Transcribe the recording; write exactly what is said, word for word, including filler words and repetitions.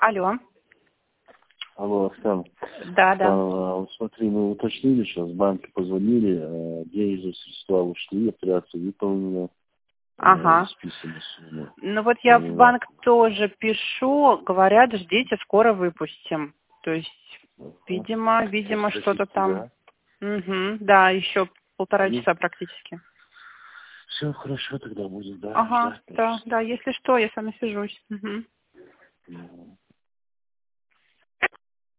Алло. Алло, Оксана. Да, да. А, вот смотри, мы уточнили сейчас, в банке позвонили, а, денежные средства ушли, операция выполнена, Ага. списаны суммы. Ну вот я в Вот. банк тоже пишу, говорят, ждите, скоро выпустим. То есть, видимо, видимо, Сейчас что-то хотите, там. да? Угу, да, еще полтора Ну, часа практически. все хорошо тогда будет, да, Ага, ждать, да, значит. да, если что, я с вами свяжусь. Угу. Мгм.